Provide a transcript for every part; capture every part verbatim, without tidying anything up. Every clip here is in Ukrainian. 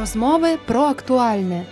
Розмови про актуальне.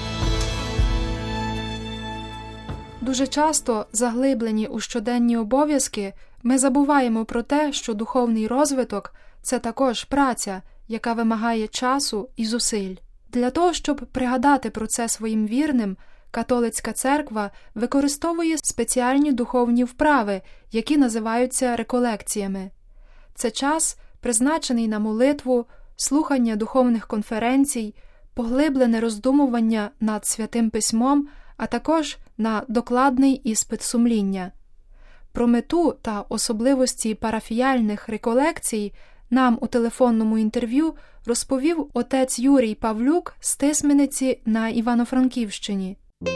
Дуже часто, заглиблені у щоденні обов'язки, ми забуваємо про те, що духовний розвиток – це також праця, яка вимагає часу і зусиль. Для того, щоб пригадати про це своїм вірним, католицька церква використовує спеціальні духовні вправи, які називаються реколекціями. Це час, призначений на молитву, слухання духовних конференцій, поглиблене роздумування над Святим Письмом, а також на докладний іспит сумління. Про мету та особливості парафіяльних реколекцій нам у телефонному інтерв'ю розповів отець Юрій Павлюк з Тисмениці на Івано-Франківщині.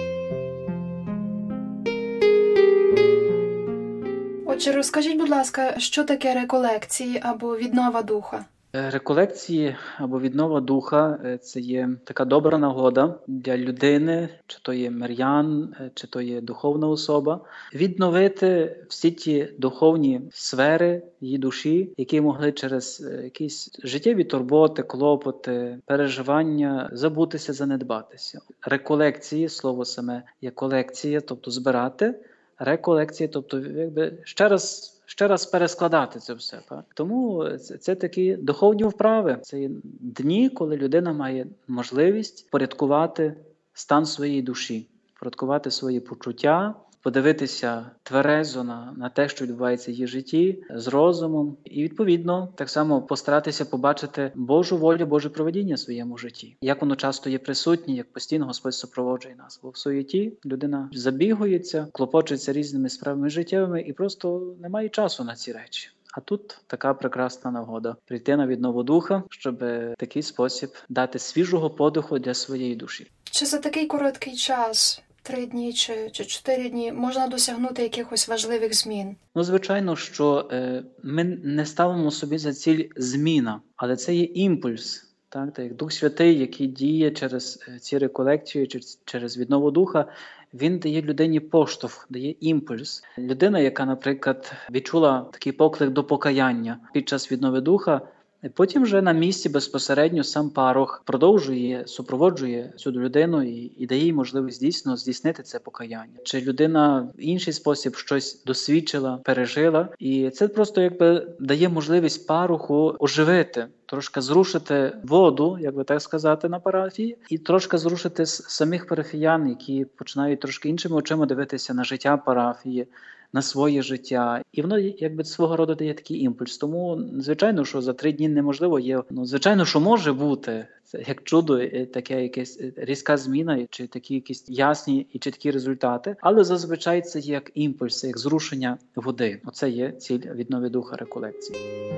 Отже, розкажіть, будь ласка, що таке реколекції або віднова духа? Реколекції або віднова духа – це є така добра нагода для людини, чи то є мирян, чи то є духовна особа, відновити всі ті духовні сфери її душі, які могли через якісь життєві турботи, клопоти, переживання забутися, занедбатися. Реколекції, слово саме є колекція, тобто збирати, реколекція, тобто якби ще раз Ще раз перескладати це все. Так? Тому це, це такі духовні вправи. Це дні, коли людина має можливість порядкувати стан своєї душі, порядкувати свої почуття, подивитися тверезо на, на те, що відбувається в її житті, з розумом. І, відповідно, так само постаратися побачити Божу волю, Боже провидіння в своєму житті. Як воно часто є присутнє, як постійно Господь супроводжує нас. Бо в суєті людина забігується, клопочеться різними справами життєвими і просто не має часу на ці речі. А тут така прекрасна нагода – прийти на віднову духа, щоб в такий спосіб дати свіжого подиху для своєї душі. Чи за такий короткий час, три дні чи, чи чотири дні, можна досягнути якихось важливих змін? Ну, звичайно, що е, ми не ставимо собі за ціль зміна, але це є імпульс. Так, так як Дух Святий, який діє через ці реколекції, через віднову духа, він дає людині поштовх, дає імпульс. Людина, яка, наприклад, відчула такий поклик до покаяння під час віднови духа, потім вже на місці безпосередньо сам парох продовжує, супроводжує цю людину і, і дає їй можливість дійсно здійснити це покаяння. Чи людина в інший спосіб щось досвідчила, пережила, і це просто якби дає можливість пароху оживити, трошки зрушити воду, як би так сказати, на парафії, і трошки зрушити самих парафіян, які починають трошки іншими очима дивитися на життя парафії, на своє життя. І воно, якби, свого роду дає такий імпульс. Тому, звичайно, що за три дні неможливо є. Ну, звичайно, що може бути, це як чудо, таке якась різка зміна, чи такі якісь ясні і чіткі результати. Але зазвичай це є як імпульс, як зрушення води. Оце є ціль віднови духа реколекції.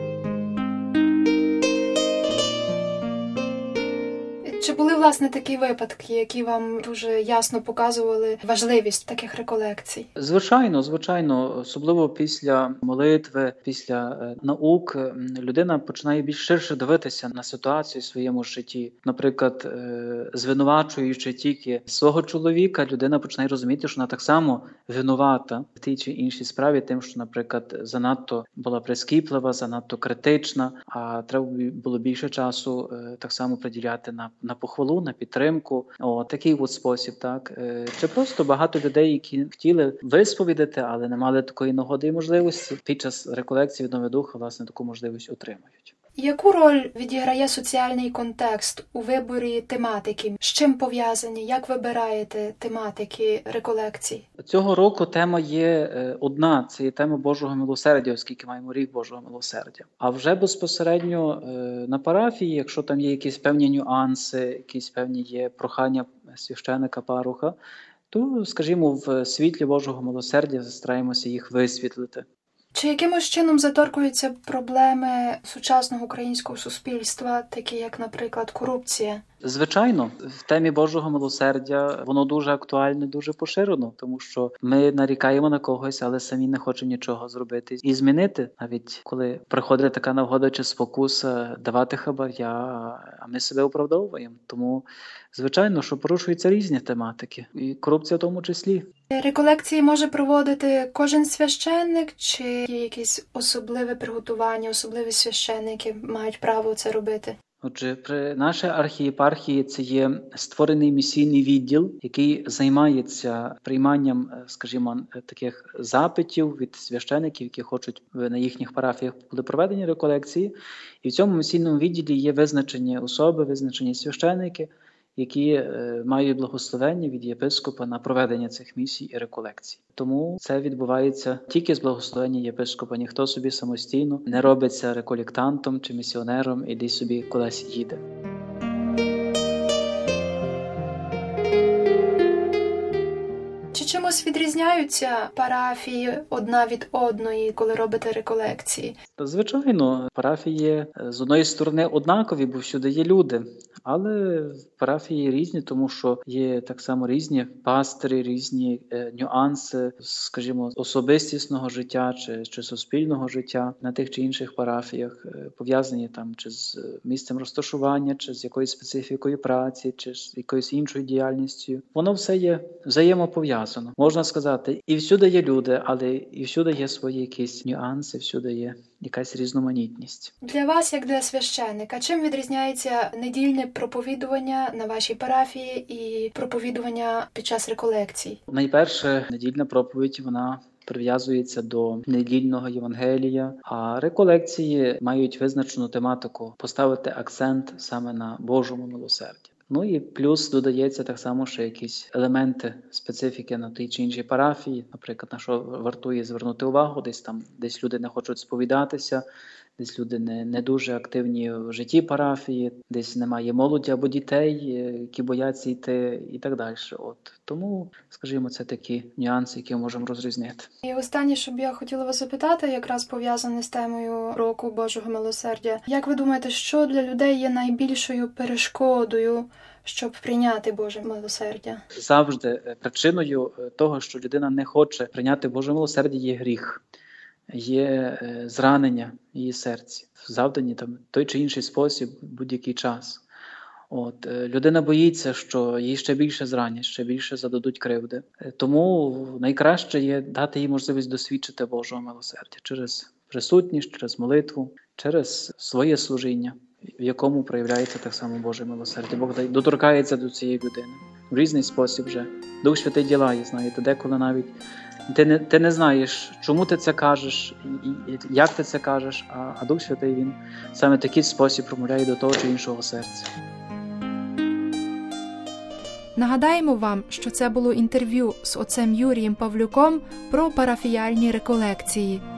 Чи були, власне, такі випадки, які вам дуже ясно показували важливість таких реколекцій? Звичайно, звичайно. Особливо після молитви, після е, наук людина починає більш ширше дивитися на ситуацію в своєму житті. Наприклад, е, звинувачуючи тільки свого чоловіка, людина починає розуміти, що вона так само винувата в тій чи іншій справі, тим, що, наприклад, занадто була прискіплива, занадто критична, а треба було більше часу е, так само приділяти на, на похвалу, на підтримку. О, такий от спосіб, так. Чи просто багато людей, які хотіли висповідати, але не мали такої нагоди і можливості, під час реколекції віднови духа, власне, таку можливість отримають. Яку роль відіграє соціальний контекст у виборі тематики? З чим пов'язані? Як вибираєте тематики реколекцій? Цього року тема є одна – це є тема Божого милосердя, оскільки маємо рік Божого милосердя. А вже безпосередньо на парафії, якщо там є якісь певні нюанси, якісь певні є прохання священика, пароха, то, скажімо, в світлі Божого милосердя стараємося їх висвітлити. Чи якимось чином заторкуються проблеми сучасного українського суспільства, такі як, наприклад, корупція? Звичайно, в темі Божого милосердя воно дуже актуальне, дуже поширено, тому що ми нарікаємо на когось, але самі не хочемо нічого зробити і змінити. Навіть коли приходить така нагода чи спокуса давати хабаря, а ми себе оправдовуємо. Тому, звичайно, що порушуються різні тематики, і корупція в тому числі. Реколекції може проводити кожен священник, чи є якісь особливе приготування, особливі священники мають право це робити? Отже, при нашій архієпархії це є створений місійний відділ, який займається прийманням, скажімо, таких запитів від священиків, які хочуть на їхніх парафіях були проведені реколекції. І в цьому місійному відділі є визначені особи, визначені священики, які мають благословення від єпископа на проведення цих місій і реколекцій. Тому це відбувається тільки з благословення єпископа. Ніхто собі самостійно не робиться реколектантом чи місіонером і десь собі кудись їде. Чи чимось відрізняються парафії одна від одної, коли робите реколекції? Звичайно, парафії з одної сторони однакові, бо всюди є люди. Але парафії різні, тому що є так само різні пастирі, різні е, нюанси, скажімо, особистісного життя чи, чи суспільного життя на тих чи інших парафіях, е, пов'язані там чи з місцем розташування, чи з якоюсь специфікою праці, чи з якоюсь іншою діяльністю. Воно все є взаємопов'язано. Можна сказати, і всюди є люди, але і всюди є свої якісь нюанси, всюди є якась різноманітність. Для вас, як для священника, чим відрізняється недільне проповідування на вашій парафії і проповідування під час реколекцій? Найперше, недільна проповідь, вона прив'язується до недільного Євангелія, а реколекції мають визначену тематику поставити акцент саме на Божому милосерді. Ну і плюс додається так само ще якісь елементи специфіки на тій чи іншій парафії, наприклад, на що вартує звернути увагу, десь там, десь люди не хочуть сповідатися, десь люди не, не дуже активні в житті парафії, десь немає молоді або дітей, які бояться йти і так далі. От. Тому, скажімо, це такі нюанси, які ми можемо розрізнити. І останнє, що б я хотіла вас запитати, якраз пов'язане з темою року Божого милосердя. Як ви думаєте, що для людей є найбільшою перешкодою, щоб прийняти Боже милосердя? Завжди причиною того, що людина не хоче прийняти Боже милосердя, є гріх. Є зранення її серці, завдані там той чи інший спосіб, будь-який час. От, людина боїться, що їй ще більше зранять, ще більше зададуть кривди. Тому найкраще є дати їй можливість досвідчити Божого милосердя через присутність, через молитву, через своє служіння, в якому проявляється так само Боже милосердя. Бог доторкається до цієї людини в різний спосіб вже. Дух Святий ділає, знаєте, деколи навіть Ти не, ти не знаєш, чому ти це кажеш, і, і як ти це кажеш, а, а Дух Святий, він саме такий спосіб промовляє до того чи іншого серця. Нагадаємо вам, що це було інтерв'ю з отцем Юрієм Павлюком про парафіяльні реколекції.